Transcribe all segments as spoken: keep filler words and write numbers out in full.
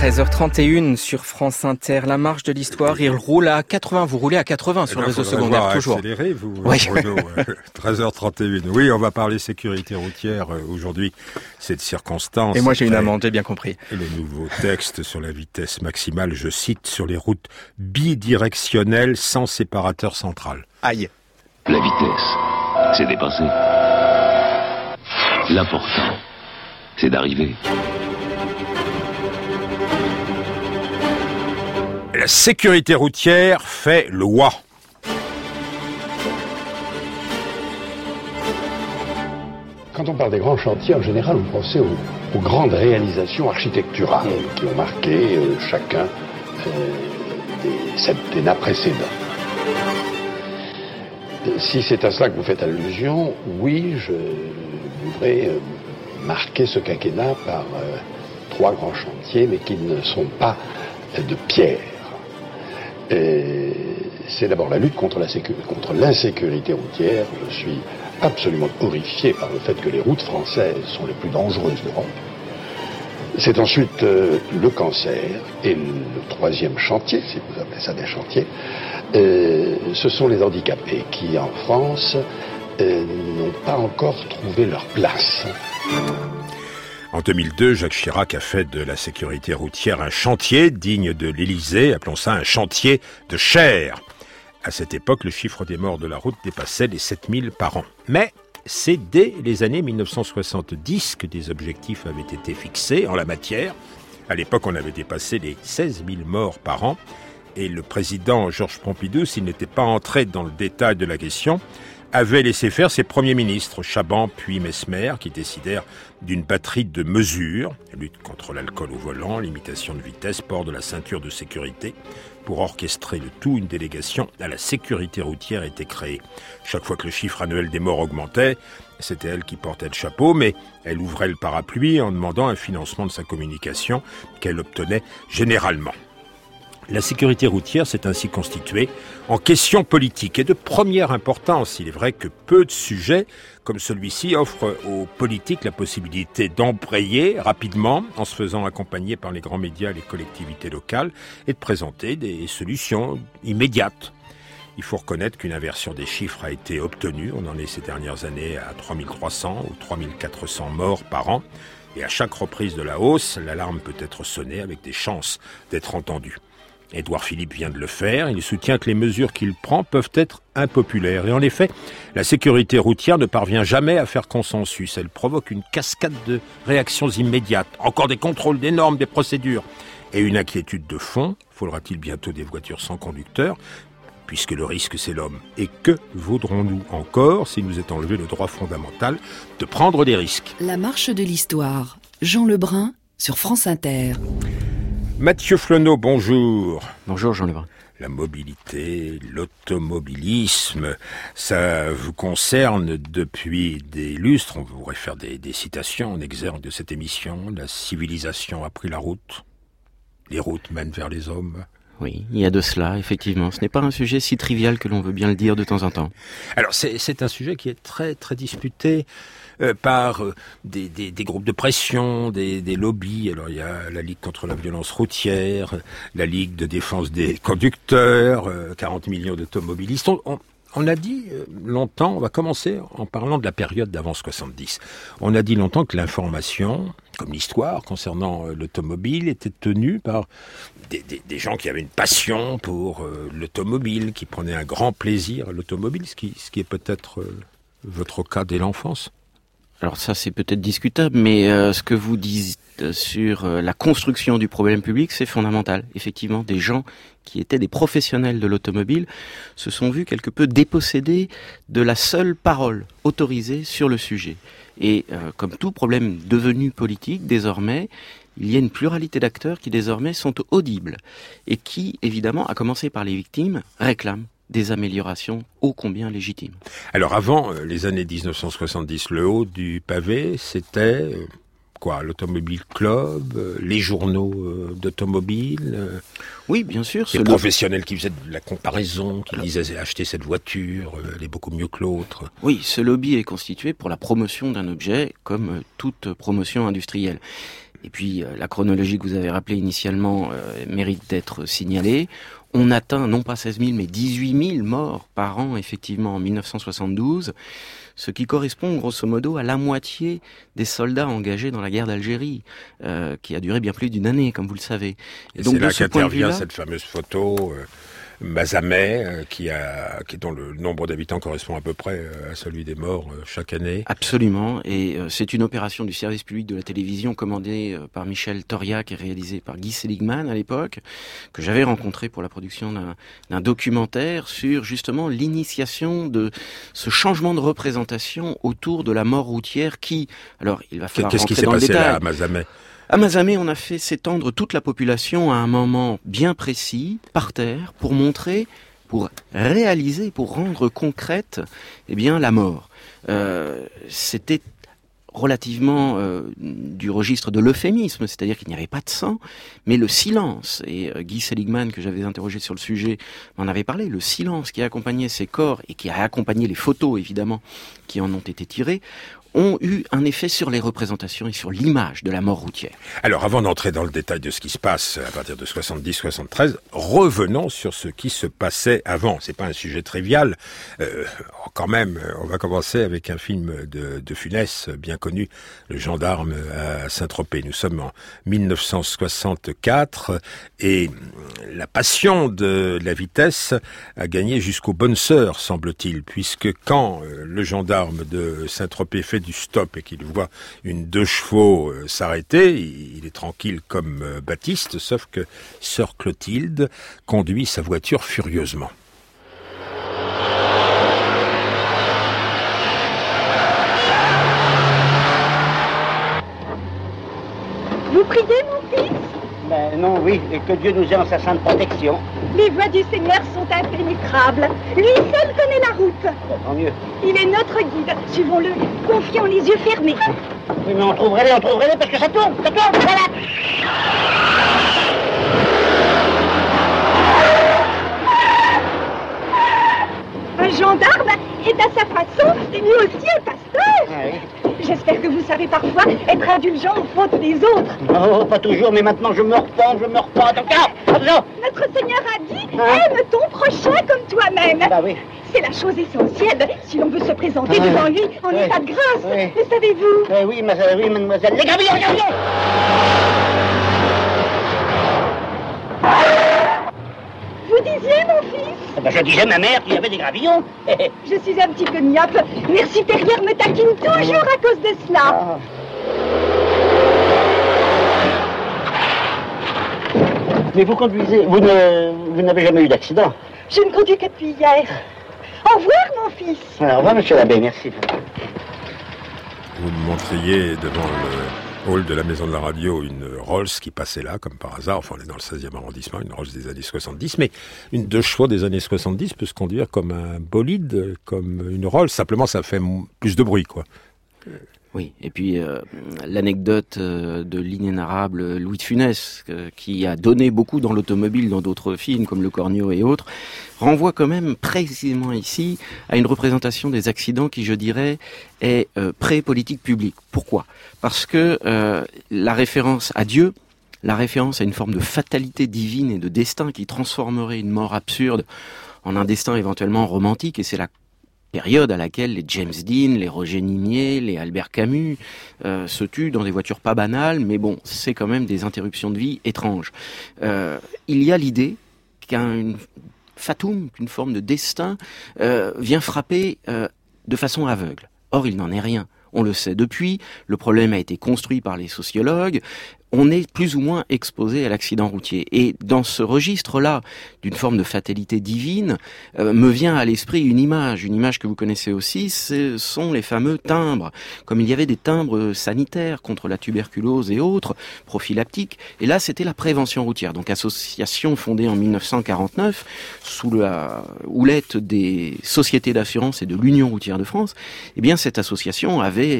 treize heures trente et une sur France Inter, la marche de l'histoire, il roule à quatre-vingts, vous roulez à quatre-vingts sur le réseau secondaire, toujours. Accéléré, vous, oui. Bruno, treize heures trente et une. Oui, on va parler sécurité routière aujourd'hui, cette circonstance. Et moi j'ai une amende, j'ai bien compris. Et le nouveau texte sur la vitesse maximale, je cite, sur les routes bidirectionnelles sans séparateur central. Aïe. La vitesse, c'est dépassé. L'important, c'est d'arriver. La sécurité routière fait loi. Quand on parle des grands chantiers, en général, on pensait aux, aux grandes réalisations architecturales qui ont marqué euh, chacun euh, des septennats précédents. Si c'est à cela que vous faites allusion, oui, je voudrais euh, marquer ce quinquennat par euh, trois grands chantiers, mais qui ne sont pas euh, de pierre. Et c'est d'abord la lutte contre, la sécu- contre l'insécurité routière. Je suis absolument horrifié par le fait que les routes françaises sont les plus dangereuses d'Europe. C'est ensuite euh, le cancer. Et le troisième chantier, si vous appelez ça des chantiers, euh, ce sont les handicapés qui, en France, euh, n'ont pas encore trouvé leur place. En deux mille deux, Jacques Chirac a fait de la sécurité routière un chantier digne de l'Élysée, appelons ça un chantier de chair. À cette époque, le chiffre des morts de la route dépassait les sept mille par an. Mais c'est dès les années mille neuf cent soixante-dix que des objectifs avaient été fixés en la matière. À l'époque, on avait dépassé les seize mille morts par an. Et le président Georges Pompidou, s'il n'était pas entré dans le détail de la question, avait laissé faire ses premiers ministres, Chaban puis Messmer, qui décidèrent d'une batterie de mesures, lutte contre l'alcool au volant, limitation de vitesse, port de la ceinture de sécurité. Pour orchestrer le tout, une délégation à la sécurité routière était créée. Chaque fois que le chiffre annuel des morts augmentait, c'était elle qui portait le chapeau, mais elle ouvrait le parapluie en demandant un financement de sa communication qu'elle obtenait généralement. La sécurité routière s'est ainsi constituée en question politique et de première importance. Il est vrai que peu de sujets comme celui-ci offrent aux politiques la possibilité d'embrayer rapidement en se faisant accompagner par les grands médias et les collectivités locales et de présenter des solutions immédiates. Il faut reconnaître qu'une inversion des chiffres a été obtenue. On en est ces dernières années à trois mille trois cents ou trois mille quatre cents morts par an. Et à chaque reprise de la hausse, l'alarme peut être sonnée avec des chances d'être entendue. Édouard Philippe vient de le faire. Il soutient que les mesures qu'il prend peuvent être impopulaires. Et en effet, la sécurité routière ne parvient jamais à faire consensus. Elle provoque une cascade de réactions immédiates. Encore des contrôles, des normes, des procédures. Et une inquiétude de fond. Faudra-t-il bientôt des voitures sans conducteur ? Puisque le risque, c'est l'homme. Et que vaudrons-nous encore si nous est enlevé le droit fondamental de prendre des risques ? La marche de l'histoire. Jean Lebrun sur France Inter. Mathieu Flonneau, bonjour. Bonjour Jean Lebrun. La mobilité, l'automobilisme, ça vous concerne depuis des lustres. On pourrait faire des, des citations en exergue de cette émission. La civilisation a pris la route. Les routes mènent vers les hommes. Oui, il y a de cela, effectivement. Ce n'est pas un sujet si trivial que l'on veut bien le dire de temps en temps. Alors, c'est, c'est un sujet qui est très, très disputé euh, par euh, des, des, des groupes de pression, des, des lobbies. Alors, il y a la Ligue contre la violence routière, la Ligue de défense des conducteurs, euh, quarante millions d'automobilistes. On, on, on a dit euh, longtemps, on va commencer en parlant de la période d'avant soixante-dix. On a dit longtemps que l'information, comme l'histoire concernant euh, l'automobile, était tenue par Des, des, des gens qui avaient une passion pour euh, l'automobile, qui prenaient un grand plaisir à l'automobile, ce qui, ce qui est peut-être euh, votre cas dès l'enfance. Alors ça, c'est peut-être discutable, mais euh, ce que vous dites sur euh, la construction du problème public, c'est fondamental. Effectivement, des gens qui étaient des professionnels de l'automobile se sont vus quelque peu dépossédés de la seule parole autorisée sur le sujet. Et euh, comme tout problème devenu politique, désormais, il y a une pluralité d'acteurs qui désormais sont audibles et qui, évidemment, à commencer par les victimes, réclament des améliorations ô combien légitimes. Alors avant euh, les années dix-neuf cent soixante-dix, le haut du pavé, c'était euh, quoi ? L'Automobile Club, euh, les journaux euh, d'automobile euh, Oui, bien sûr. Les professionnels qui faisaient de la comparaison, qui disaient acheter cette voiture, euh, elle est beaucoup mieux que l'autre. Oui, ce lobby est constitué pour la promotion d'un objet comme euh, toute promotion industrielle. Et puis, euh, la chronologie que vous avez rappelée initialement euh, mérite d'être signalée. On atteint non pas seize mille, mais dix-huit mille morts par an, effectivement, en mille neuf cent soixante-douze, ce qui correspond grosso modo à la moitié des soldats engagés dans la guerre d'Algérie, euh, qui a duré bien plus d'une année, comme vous le savez. Et, Et donc, c'est là qu'intervient cette fameuse photo... Euh... Mazamet, euh, qui a, qui dont le nombre d'habitants correspond à peu près euh, à celui des morts euh, chaque année. Absolument, et euh, c'est une opération du service public de la télévision commandée euh, par Michel Toriac et réalisée par Guy Seligman à l'époque, que j'avais rencontré pour la production d'un, d'un documentaire sur justement l'initiation de ce changement de représentation autour de la mort routière qui, alors il va falloir Qu'est-ce rentrer qui s'est dans le passé détail. là à Mazamet ? À Mazamet, on a fait s'étendre toute la population à un moment bien précis, par terre, pour montrer, pour réaliser, pour rendre concrète, eh bien, la mort. Euh, c'était relativement euh, du registre de l'euphémisme, c'est-à-dire qu'il n'y avait pas de sang, mais le silence, et euh, Guy Seligman, que j'avais interrogé sur le sujet, m'en avait parlé, le silence qui a accompagné ces corps, et qui a accompagné les photos, évidemment, qui en ont été tirées, ont eu un effet sur les représentations et sur l'image de la mort routière. Alors, avant d'entrer dans le détail de ce qui se passe à partir de soixante-dix soixante-treize, revenons sur ce qui se passait avant. C'est pas un sujet trivial. Euh, quand même, on va commencer avec un film de, de Funès, bien connu, Le Gendarme à Saint-Tropez. Nous sommes en mille neuf cent soixante-quatre et la passion de la vitesse a gagné jusqu'aux bonnes sœurs, semble-t-il, puisque quand le gendarme de Saint-Tropez fait du stop et qu'il voit une deux chevaux euh, s'arrêter, il, il est tranquille comme euh, Baptiste, sauf que sœur Clotilde conduit sa voiture furieusement. Vous priez, mon fils ? Ben non, oui, et que Dieu nous ait en sa sainte protection. Les voies du Seigneur sont impénétrables. Lui seul connaît la route. Ben, tant mieux. Il est notre guide. Suivons-le, confiants, les yeux fermés. Oui, mais on trouverait les, on trouverait les, parce que ça tourne, ça tourne, voilà. Un gendarme est à sa façon, et lui aussi un pasteur. Ah, oui. J'espère que vous savez parfois être indulgent aux fautes des autres. Oh, pas toujours, mais maintenant je me repens, je me repens. Donc, ah, attention. Notre Seigneur a dit, Hein? aime ton prochain comme toi-même. Bah oui. C'est la chose essentielle si l'on veut se présenter Ah, devant lui en oui. état de grâce. Oui. Le savez-vous? Eh oui, mademoiselle, oui, mademoiselle. Les gravillons, les gravillons. Vous disiez, mon fils? Eh ben, je disais à ma mère qu'il y avait des gravillons. Je suis un petit peu myope. Mère supérieure me taquine toujours à cause de cela. Ah. Mais vous conduisez, vous ne, vous n'avez jamais eu d'accident. Je ne conduis que depuis hier. Au revoir, mon fils. Alors, au revoir, monsieur l'abbé, merci. Vous me montriez devant le hall de la maison de la radio une Rolls qui passait là, comme par hasard. Enfin, on est dans le seizième arrondissement, une Rolls des années soixante-dix. Mais une deux chevaux des années soixante-dix peut se conduire comme un bolide, comme une Rolls. Simplement, ça fait plus de bruit, quoi. Oui, et puis euh, l'anecdote euh, de l'inénarrable Louis de Funès, euh, qui a donné beaucoup dans l'automobile, dans d'autres films comme Le Cornio et autres, renvoie quand même précisément ici à une représentation des accidents qui, je dirais, est euh, pré-politique publique. Pourquoi ? Parce que euh, la référence à Dieu, la référence à une forme de fatalité divine et de destin qui transformerait une mort absurde en un destin éventuellement romantique, et c'est la période à laquelle les James Dean, les Roger Nimier, les Albert Camus euh, se tuent dans des voitures pas banales, mais bon, c'est quand même des interruptions de vie étranges. Euh, il y a l'idée qu'un fatum, qu'une forme de destin, euh, vient frapper euh, de façon aveugle. Or, il n'en est rien. On le sait depuis, le problème a été construit par les sociologues, on est plus ou moins exposé à l'accident routier. Et dans ce registre-là, d'une forme de fatalité divine, euh, me vient à l'esprit une image, une image que vous connaissez aussi, ce sont les fameux timbres. Comme il y avait des timbres sanitaires contre la tuberculose et autres, prophylactiques, et là c'était la prévention routière, donc association fondée en mille neuf cent quarante-neuf, sous la houlette des sociétés d'assurance et de l'Union routière de France. Eh bien cette association avait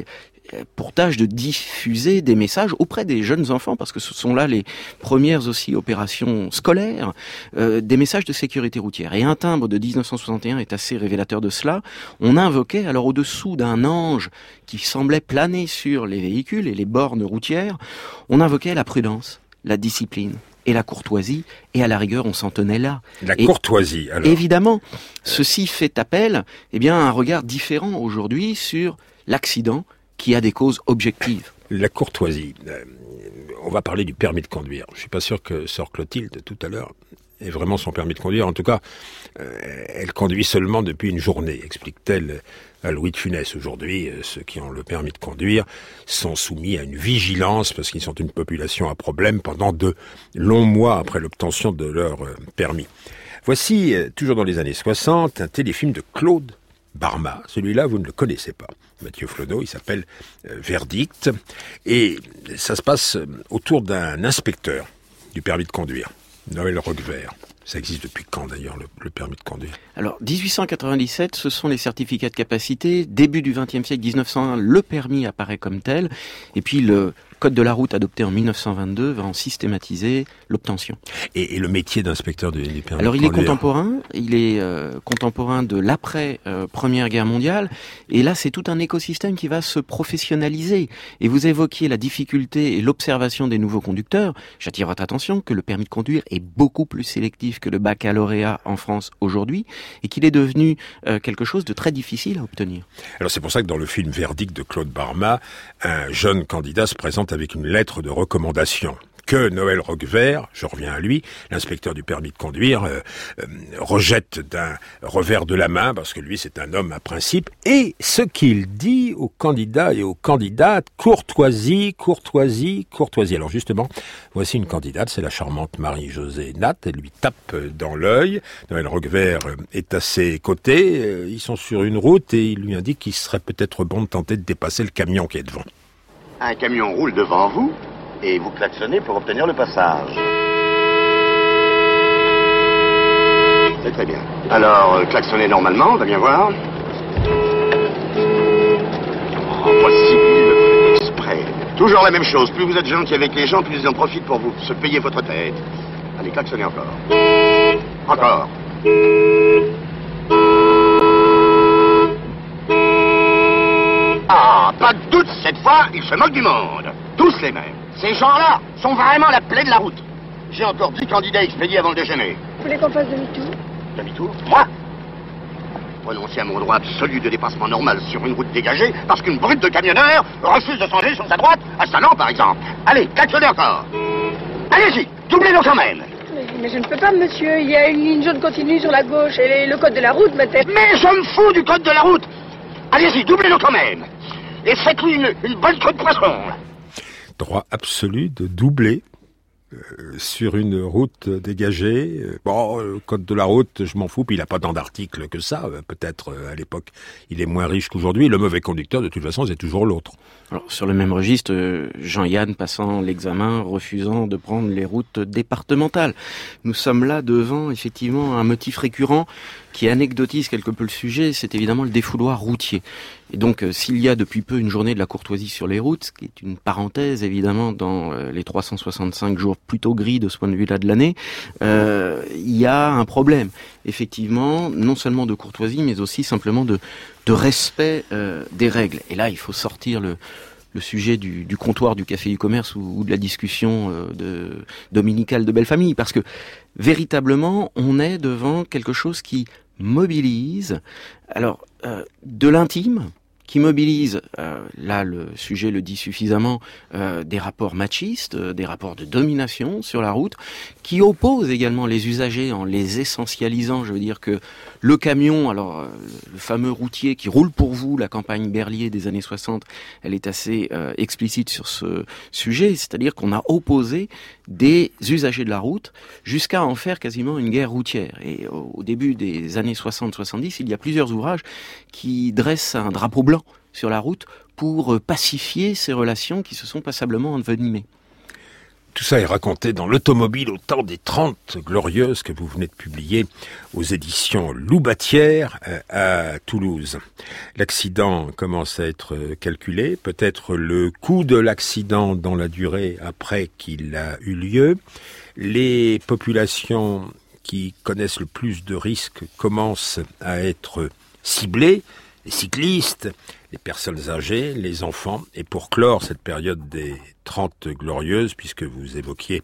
pour tâche de diffuser des messages auprès des jeunes enfants, parce que ce sont là les premières aussi opérations scolaires, euh, des messages de sécurité routière. Et un timbre de dix-neuf cent soixante et un est assez révélateur de cela. On invoquait, alors au-dessous d'un ange qui semblait planer sur les véhicules et les bornes routières, on invoquait la prudence, la discipline et la courtoisie, et à la rigueur, on s'en tenait là. La et courtoisie, alors. Évidemment, ceci fait appel, eh bien, à un regard différent aujourd'hui sur l'accident qui a des causes objectives. La courtoisie. Euh, on va parler du permis de conduire. Je suis pas sûr que sœur Clotilde, tout à l'heure, ait vraiment son permis de conduire. En tout cas, euh, elle conduit seulement depuis une journée, explique-t-elle à Louis de Funès. Aujourd'hui, euh, ceux qui ont le permis de conduire sont soumis à une vigilance parce qu'ils sont une population à problème pendant de longs mois après l'obtention de leur euh, permis. Voici, euh, toujours dans les années soixante, un téléfilm de Claude Barma. Celui-là, vous ne le connaissez pas. Mathieu Flonneau, il s'appelle euh, Verdict. Et ça se passe euh, autour d'un inspecteur du permis de conduire, Noël Roquevert. Ça existe depuis quand d'ailleurs, le, le permis de conduire? Alors, dix-huit cent quatre-vingt-dix-sept, ce sont les certificats de capacité. Début du vingtième siècle, dix-neuf cent un, le permis apparaît comme tel. Et puis le Code de la route adopté en mille neuf cent vingt-deux va en systématiser l'obtention. Et, et le métier d'inspecteur du, du permis Alors, de il est conduire. contemporain, il est euh, contemporain de l'après euh, Première Guerre mondiale, et là, c'est tout un écosystème qui va se professionnaliser. Et vous évoquiez la difficulté et l'observation des nouveaux conducteurs. J'attire votre attention que le permis de conduire est beaucoup plus sélectif que le baccalauréat en France aujourd'hui, et qu'il est devenu euh, quelque chose de très difficile à obtenir. Alors c'est pour ça que dans le film Verdict de Claude Barma, un jeune candidat se présente avec une lettre de recommandation que Noël Roquevert, je reviens à lui, l'inspecteur du permis de conduire, euh, euh, rejette d'un revers de la main, parce que lui c'est un homme à principe, et ce qu'il dit aux candidats et aux candidates, courtoisie, courtoisie, courtoisie. Alors justement, voici une candidate, c'est la charmante Marie-Josée Nat, elle lui tape dans l'œil, Noël Roquevert est à ses côtés, ils sont sur une route et il lui indique qu'il serait peut-être bon de tenter de dépasser le camion qui est devant. Un camion roule devant vous et vous klaxonnez pour obtenir le passage. C'est très bien. Alors, euh, klaxonnez normalement, on va bien voir. Oh, possible, il le fait exprès. Toujours la même chose. Plus vous êtes gentil avec les gens, plus ils en profitent pour vous se payer votre tête. Allez, klaxonnez encore. Encore. Ah, pas de doute, cette fois, ils se moquent du monde. Tous les mêmes. Ces gens-là sont vraiment la plaie de la route. J'ai encore dix candidats expédiés avant le déjeuner. Vous voulez qu'on fasse demi-tour? Demi-tour? Moi? Renoncer à mon droit absolu de dépassement normal sur une route dégagée parce qu'une brute de camionneur refuse de changer sur sa droite à Salon, par exemple. Allez, klaxonnez encore. Allez-y, doublez-le quand même. Mais, mais je ne peux pas, monsieur. Il y a une ligne jaune continue sur la gauche et le code de la route m'était... Mais je me fous du code de la route. Allez-y, doublez-le quand même. Et faites-lui une, une bonne queue de poisson. Droit absolu de doubler euh, sur une route dégagée. Bon, le code de la route, je m'en fous, puis il n'a pas tant d'articles que ça. Peut-être euh, à l'époque, il est moins riche qu'aujourd'hui. Le mauvais conducteur, de toute façon, c'est toujours l'autre. Alors, sur le même registre, euh, Jean-Yann passant l'examen, refusant de prendre les routes départementales. Nous sommes là devant, effectivement, un motif récurrent qui anecdotise quelque peu le sujet, c'est évidemment le défouloir routier. Et donc, euh, s'il y a depuis peu une journée de la courtoisie sur les routes, ce qui est une parenthèse, évidemment, dans euh, les trois cent soixante-cinq jours plutôt gris de ce point de vue-là de l'année, euh, il y a un problème, effectivement, non seulement de courtoisie, mais aussi simplement de, de respect euh, des règles. Et là, il faut sortir le... le sujet du, du comptoir du Café du Commerce ou, ou de la discussion euh, de, dominicale de Belle Famille, parce que véritablement, on est devant quelque chose qui mobilise, alors euh, de l'intime, qui mobilise, euh, là le sujet le dit suffisamment, euh, des rapports machistes, euh, des rapports de domination sur la route, qui oppose également les usagers en les essentialisant. Je veux dire que le camion, alors euh, le fameux routier qui roule pour vous, la campagne Berlier des années soixante, elle est assez euh, explicite sur ce sujet, c'est-à-dire qu'on a opposé des usagers de la route jusqu'à en faire quasiment une guerre routière. Et au, au début des années soixante soixante-dix, il y a plusieurs ouvrages qui dressent un drapeau blanc sur la route pour pacifier ces relations qui se sont passablement envenimées. Tout ça est raconté dans l'automobile au temps des Trente Glorieuses que vous venez de publier aux éditions Loubatière à Toulouse. L'accident commence à être calculé, peut-être le coût de l'accident dans la durée après qu'il a eu lieu. Les populations qui connaissent le plus de risques commencent à être ciblées, les cyclistes, les personnes âgées, les enfants. Et pour clore cette période des Trente Glorieuses, puisque vous évoquiez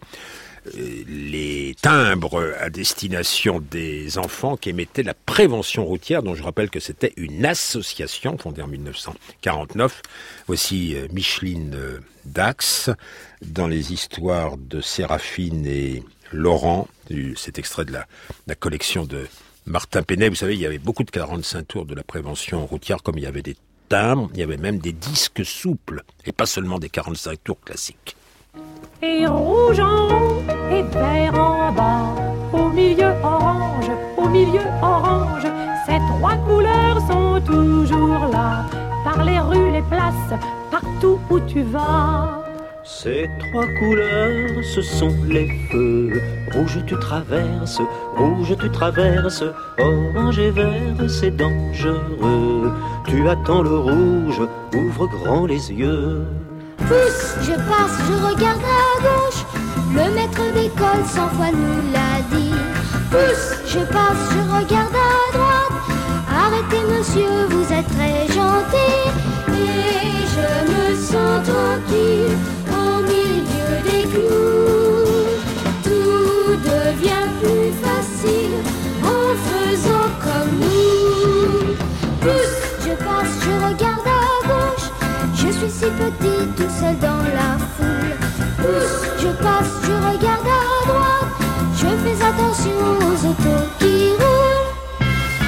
les timbres à destination des enfants qui émettaient la prévention routière, dont je rappelle que c'était une association fondée en mille neuf cent quarante-neuf. Voici Micheline Dax dans les histoires de Séraphine et Laurent, cet extrait de la, de la collection de Martin Penet. Vous savez, il y avait beaucoup de quarante-cinq tours de la prévention routière, comme il y avait des timbres, il y avait même des disques souples, et pas seulement des quarante-cinq tours classiques. Et rouge en haut, et vert en bas, au milieu orange, au milieu orange, ces trois couleurs sont toujours là, par les rues, les places, partout où tu vas. Ces trois couleurs, ce sont les feux. Rouge tu traverses, rouge tu traverses, orange et vert c'est dangereux. Tu attends le rouge, ouvre grand les yeux. Pousse, je passe, je regarde à gauche, le maître d'école cent fois nous l'a dit. Pousse, je passe, je regarde à droite, arrêtez monsieur, vous êtes très gentil. Et je me sens tranquille au milieu des clous. Tout devient plus facile en faisant comme nous. Pousse, je passe, je regarde à gauche, je suis si petit tout seul dans la foule. Pousse, je passe, je regarde à droite, je fais attention aux autos qui roulent.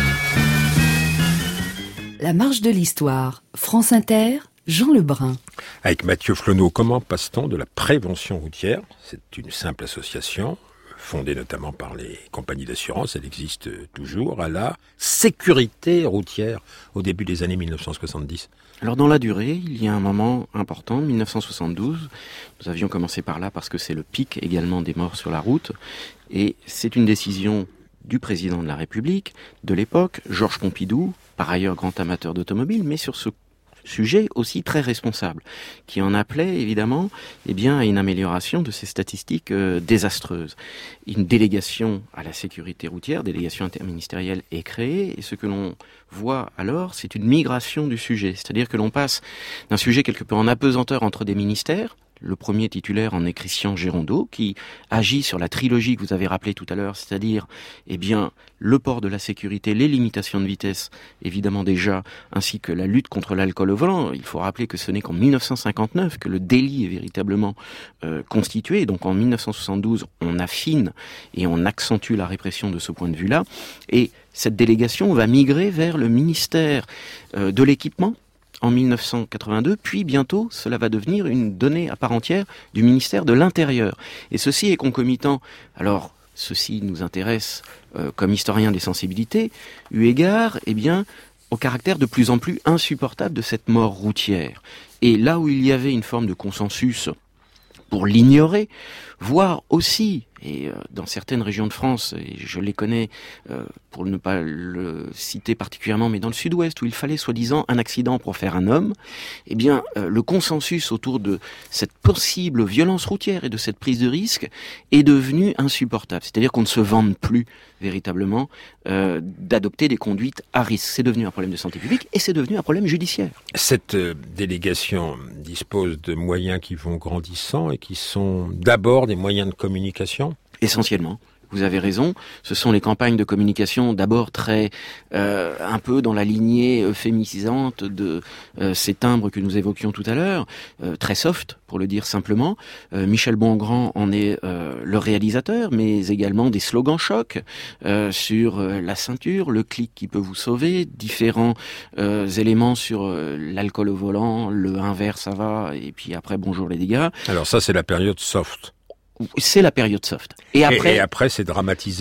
La marche de l'histoire, France Inter, Jean Lebrun. Avec Mathieu Flonneau, comment passe-t-on de la prévention routière, c'est une simple association, fondée notamment par les compagnies d'assurance, elle existe toujours, à la sécurité routière au début des années mille neuf cent soixante-dix? Alors dans la durée, il y a un moment important, mille neuf cent soixante-douze, nous avions commencé par là parce que c'est le pic également des morts sur la route, et c'est une décision du président de la République de l'époque, Georges Pompidou, par ailleurs grand amateur d'automobile, mais sur ce sujet aussi très responsable, qui en appelait évidemment eh bien, à une amélioration de ces statistiques euh, désastreuses. Une délégation à la sécurité routière, délégation interministérielle est créée, et ce que l'on voit alors, c'est une migration du sujet, c'est-à-dire que l'on passe d'un sujet quelque peu en apesanteur entre des ministères. Le premier titulaire en est Christian Gérondeau, qui agit sur la trilogie que vous avez rappelée tout à l'heure, c'est-à-dire eh bien, le port de la sécurité, les limitations de vitesse, évidemment déjà, ainsi que la lutte contre l'alcool au volant. Il faut rappeler que ce n'est qu'en mille neuf cent cinquante-neuf que le délit est véritablement euh, constitué. Donc en mille neuf cent soixante-douze, on affine et on accentue la répression de ce point de vue-là. Et cette délégation va migrer vers le ministère euh, de l'équipement, en mille neuf cent quatre-vingt-deux, puis bientôt, cela va devenir une donnée à part entière du ministère de l'Intérieur. Et ceci est concomitant. Alors, ceci nous intéresse euh, comme historien des sensibilités, eu égard, eh bien, au caractère de plus en plus insupportable de cette mort routière. Et là où il y avait une forme de consensus pour l'ignorer, voire aussi, et euh, dans certaines régions de France, et je les connais euh, pour ne pas le citer particulièrement, mais dans le sud-ouest, où il fallait soi-disant un accident pour faire un homme, eh bien, euh, le consensus autour de cette possible violence routière et de cette prise de risque est devenu insupportable. C'est-à-dire qu'on ne se vante plus véritablement euh, d'adopter des conduites à risque. C'est devenu un problème de santé publique et c'est devenu un problème judiciaire. Cette euh, délégation dispose de moyens qui vont grandissant et qui sont d'abord des moyens de communication? Essentiellement. Vous avez raison, ce sont les campagnes de communication d'abord très, euh, un peu dans la lignée euphémisante de euh, ces timbres que nous évoquions tout à l'heure, euh, très soft, pour le dire simplement. Euh, Michel Bongrand en est euh, le réalisateur, mais également des slogans chocs euh, sur euh, la ceinture, le clic qui peut vous sauver, différents euh, éléments sur euh, l'alcool au volant, le un verre ça va, et puis après bonjour les dégâts. Alors ça c'est la période soft. C'est la période soft. Et après, et, et après c'est dramatisé.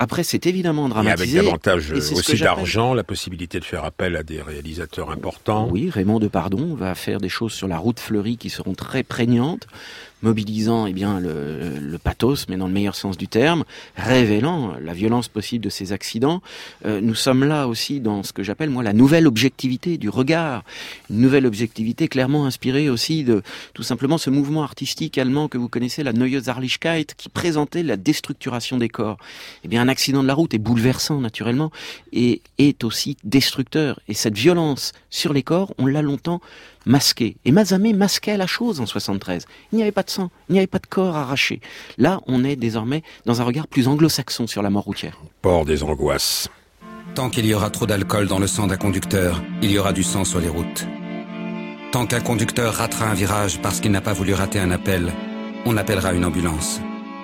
Après, c'est évidemment dramatisé. Et avec davantage aussi d'argent, la possibilité de faire appel à des réalisateurs importants. Oui, Raymond Depardon va faire des choses sur la route fleurie qui seront très prégnantes, mobilisant eh bien le, le pathos, mais dans le meilleur sens du terme, révélant la violence possible de ces accidents. Euh, nous sommes là aussi dans ce que j'appelle moi la nouvelle objectivité du regard, une nouvelle objectivité clairement inspirée aussi de tout simplement ce mouvement artistique allemand que vous connaissez, la Neue Zärtlichkeit, qui présentait la déstructuration des corps. Eh bien, un accident de la route est bouleversant naturellement et est aussi destructeur. Et cette violence sur les corps, on l'a longtemps masqué. Et Mazamet masquait la chose en soixante-treize. Il n'y avait pas de sang, il n'y avait pas de corps arraché. Là, on est désormais dans un regard plus anglo-saxon sur la mort routière. Port des angoisses. Tant qu'il y aura trop d'alcool dans le sang d'un conducteur, il y aura du sang sur les routes. Tant qu'un conducteur ratera un virage parce qu'il n'a pas voulu rater un appel, on appellera une ambulance.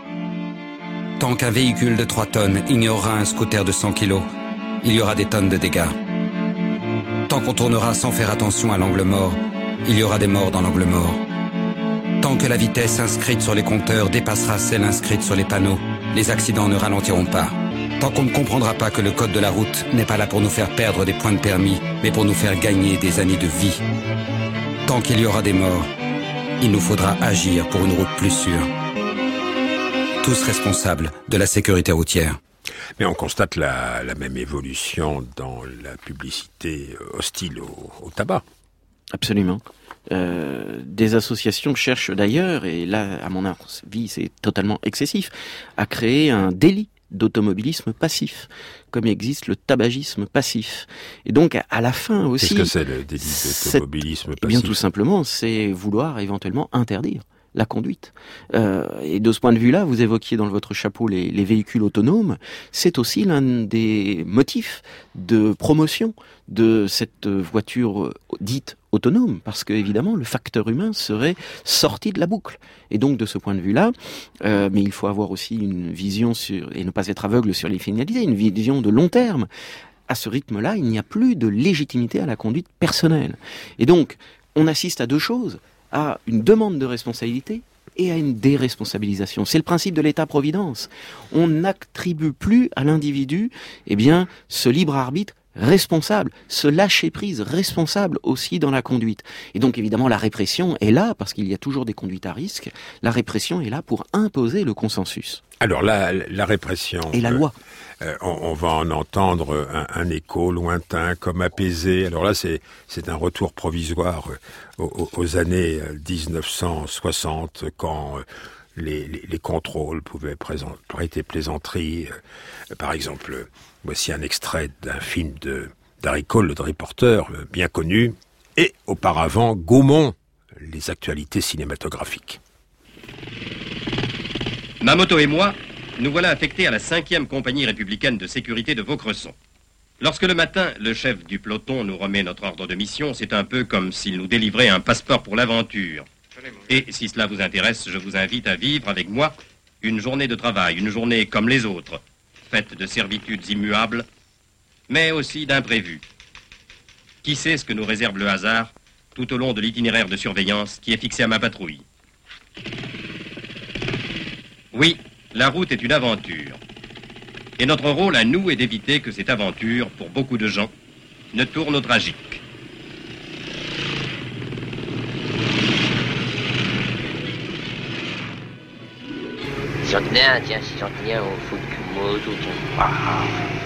Tant qu'un véhicule de trois tonnes ignorera un scooter de cent kilos, il y aura des tonnes de dégâts. Tant qu'on tournera sans faire attention à l'angle mort, il y aura des morts dans l'angle mort. Tant que la vitesse inscrite sur les compteurs dépassera celle inscrite sur les panneaux, les accidents ne ralentiront pas. Tant qu'on ne comprendra pas que le code de la route n'est pas là pour nous faire perdre des points de permis, mais pour nous faire gagner des années de vie. Tant qu'il y aura des morts, il nous faudra agir pour une route plus sûre. Tous responsables de la sécurité routière. Mais on constate la, la même évolution dans la publicité hostile au, au tabac. Absolument. Euh, des associations cherchent d'ailleurs, et là, à mon avis, c'est totalement excessif, à créer un délit d'automobilisme passif, comme il existe le tabagisme passif. Et donc, à la fin aussi... Qu'est-ce que c'est le délit d'automobilisme passif ? Eh bien, tout simplement, c'est vouloir éventuellement interdire la conduite. Euh, et de ce point de vue-là, vous évoquiez dans votre chapeau les, les véhicules autonomes, c'est aussi l'un des motifs de promotion de cette voiture dite autonome, parce que évidemment le facteur humain serait sorti de la boucle. Et donc de ce point de vue-là, euh, mais il faut avoir aussi une vision sur, et ne pas être aveugle sur les finalités, une vision de long terme. À ce rythme-là, il n'y a plus de légitimité à la conduite personnelle. Et donc, on assiste à deux choses, à une demande de responsabilité et à une déresponsabilisation. C'est le principe de l'État-providence. On n'attribue plus à l'individu, eh bien, ce libre arbitre responsable, ce lâcher-prise responsable aussi dans la conduite. Et donc, évidemment, la répression est là, parce qu'il y a toujours des conduites à risque, la répression est là pour imposer le consensus. Alors, la, la répression... Et la loi. Euh, on, on va en entendre un, un écho lointain, comme apaisé. Alors là, c'est, c'est un retour provisoire aux, aux années dix-neuf cent soixante, quand les, les, les contrôles pouvaient présent, prêter plaisanterie. Par exemple, voici un extrait d'un film de d'Harry Cole, le reporter, bien connu, et auparavant Gaumont, les actualités cinématographiques. Ma moto et moi, nous voilà affectés à la cinquième compagnie républicaine de sécurité de Vaucresson. Lorsque le matin, le chef du peloton nous remet notre ordre de mission, c'est un peu comme s'il nous délivrait un passeport pour l'aventure. Et si cela vous intéresse, je vous invite à vivre avec moi une journée de travail, une journée comme les autres, faite de servitudes immuables, mais aussi d'imprévus. Qui sait ce que nous réserve le hasard tout au long de l'itinéraire de surveillance qui est fixé à ma patrouille? Oui, la route est une aventure. Et notre rôle à nous est d'éviter que cette aventure, pour beaucoup de gens, ne tourne au tragique. Si j'en tenais un, tiens, si j'en tenais un au foot du moto, tiens. Ah.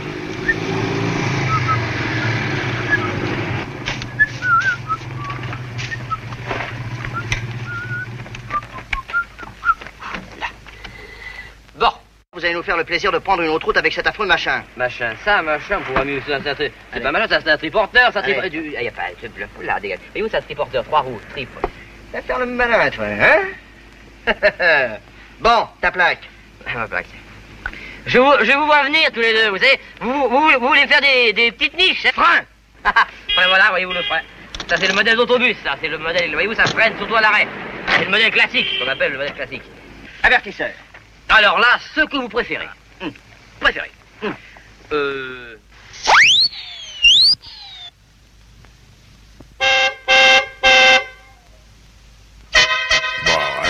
Bon, vous allez nous faire le plaisir de prendre une autre route avec cet affreux machin. Machin, ça, machin, pour amuser, ça, ça, c'est pas malin, ça, c'est un triporteur, ça, triporteur. Il n'y a pas de bluff, là, dégage. Et où ça, triporteur, trois roues, trip. Va faire le malin, toi, hein? Bon, ta plaque. Ma plaque. Je vous, je vous vois venir tous les deux, vous savez. Vous, vous, vous voulez faire des, des petites niches, c'est frein. Enfin, voilà, voyez-vous le frein. Ça, c'est le modèle d'autobus, ça. C'est le modèle, voyez-vous, ça freine surtout à l'arrêt. C'est le modèle classique, ce qu'on appelle le modèle classique. Avertisseur. Alors là, ce que vous préférez. Mmh. Préférez. Mmh. Euh...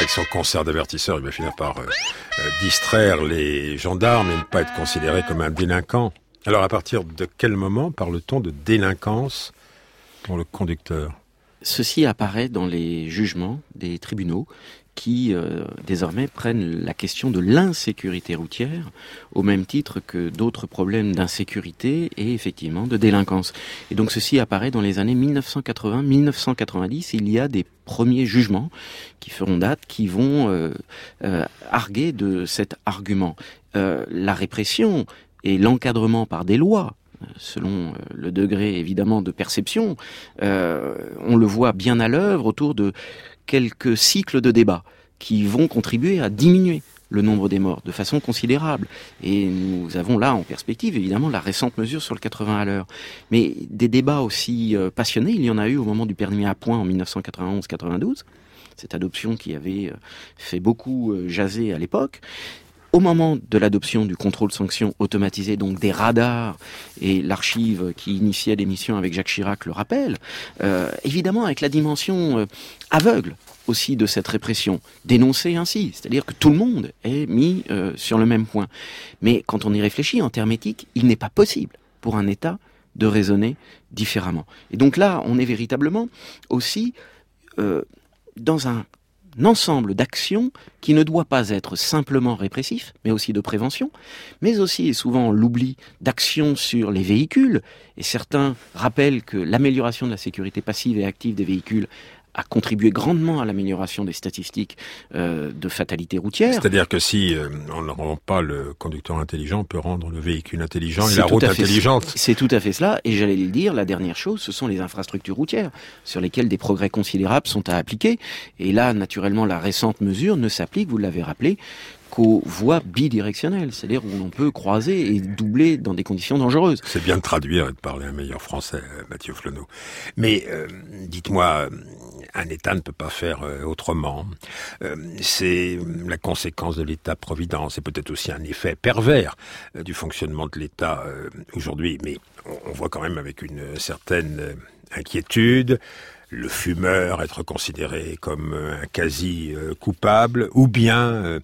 avec son concert d'avertisseurs, il va finir par euh, euh, distraire les gendarmes et ne pas être considéré comme un délinquant. Alors, à partir de quel moment parle-t-on de délinquance pour le conducteur ? Ceci apparaît dans les jugements des tribunaux qui, euh, désormais, prennent la question de l'insécurité routière au même titre que d'autres problèmes d'insécurité et, effectivement, de délinquance. Et donc, ceci apparaît dans les années mille neuf cent quatre-vingts mille neuf cent quatre-vingt-dix. Il y a des premiers jugements qui feront date, qui vont euh, euh, arguer de cet argument. Euh, la répression et l'encadrement par des lois, selon le degré évidemment de perception, euh, on le voit bien à l'œuvre autour de quelques cycles de débats qui vont contribuer à diminuer le nombre des morts de façon considérable. Et nous avons là en perspective évidemment la récente mesure sur le quatre-vingts à l'heure. Mais des débats aussi euh, passionnés, il y en a eu au moment du permis à points en mille neuf cent quatre-vingt-onze quatre-vingt-douze, cette adoption qui avait euh, fait beaucoup euh, jaser à l'époque. Au moment de l'adoption du contrôle-sanction automatisé, donc des radars, et l'archive qui initiait l'émission avec Jacques Chirac le rappelle, euh, évidemment avec la dimension euh, aveugle aussi de cette répression, dénoncée ainsi, c'est-à-dire que tout le monde est mis euh, sur le même point. Mais quand on y réfléchit en termes éthiques, il n'est pas possible pour un État de raisonner différemment. Et donc là, on est véritablement aussi euh, dans un un ensemble d'actions qui ne doit pas être simplement répressif, mais aussi de prévention, mais aussi, et souvent l'oubli, d'actions sur les véhicules. Et certains rappellent que l'amélioration de la sécurité passive et active des véhicules a contribué grandement à l'amélioration des statistiques euh, de fatalité routière. C'est-à-dire que si euh, on ne rend pas le conducteur intelligent, on peut rendre le véhicule intelligent et la route intelligente. C'est tout à fait cela, et j'allais le dire, la dernière chose, ce sont les infrastructures routières, sur lesquelles des progrès considérables sont à appliquer. Et là, naturellement, la récente mesure ne s'applique, vous l'avez rappelé, qu'aux voies bidirectionnelles, c'est-à-dire où l'on peut croiser et doubler dans des conditions dangereuses. C'est bien de traduire et de parler un meilleur français, Mathieu Flonneau. Mais euh, dites-moi, un État ne peut pas faire euh, autrement. Euh, c'est la conséquence de l'État-providence. C'est peut-être aussi un effet pervers euh, du fonctionnement de l'État euh, aujourd'hui. Mais on, on voit quand même avec une certaine euh, inquiétude le fumeur être considéré comme un quasi-coupable, ou bien euh,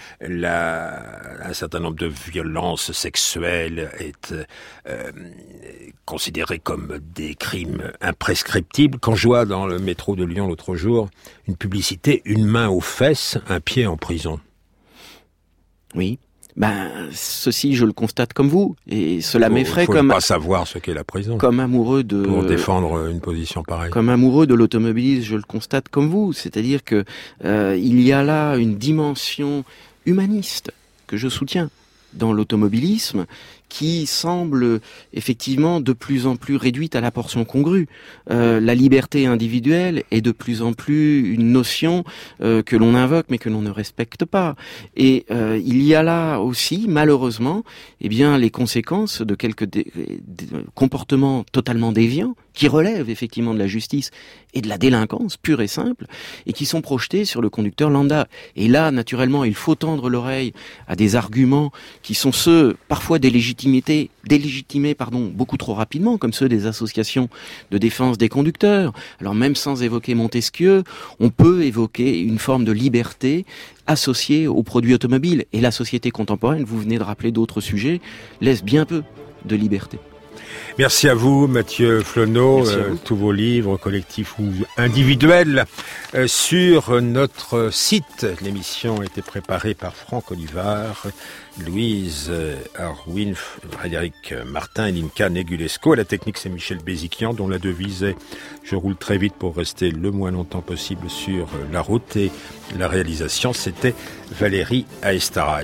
la, un certain nombre de violences sexuelles est euh, considéré comme des crimes imprescriptibles. Quand je vois dans le métro de Lyon l'autre jour une publicité, une main aux fesses, un pied en prison. Oui. Ben, ceci, je le constate comme vous, et cela faut, m'effraie faut comme... pas savoir ce qu'est la prison. Comme amoureux de... Pour défendre une position pareille. Comme amoureux de l'automobilisme, je le constate comme vous. C'est-à-dire que euh, il y a là une dimension humaniste que je soutiens dans l'automobilisme, qui semble effectivement de plus en plus réduite à la portion congrue. Euh, la liberté individuelle est de plus en plus une notion euh, que l'on invoque mais que l'on ne respecte pas. Et euh, il y a là aussi, malheureusement, eh bien les conséquences de quelques dé- dé- comportements totalement déviants qui relèvent effectivement de la justice et de la délinquance pure et simple, et qui sont projetés sur le conducteur lambda. Et là, naturellement, il faut tendre l'oreille à des arguments qui sont ceux, parfois des légitimités, délégitimés, pardon, beaucoup trop rapidement, comme ceux des associations de défense des conducteurs. Alors même sans évoquer Montesquieu, on peut évoquer une forme de liberté associée aux produits automobiles. Et la société contemporaine, vous venez de rappeler d'autres sujets, laisse bien peu de liberté. Merci à vous, Mathieu Flonneau. Euh, tous vos livres, collectifs ou individuels, euh, sur notre site. L'émission a été préparée par Franck Olivard, Louise Arwin, Frédéric Martin et Linka Negulesco. À la technique, c'est Michel Béziquian, dont la devise est « Je roule très vite pour rester le moins longtemps possible sur la route ». Et la réalisation, c'était Valérie Aestaraï.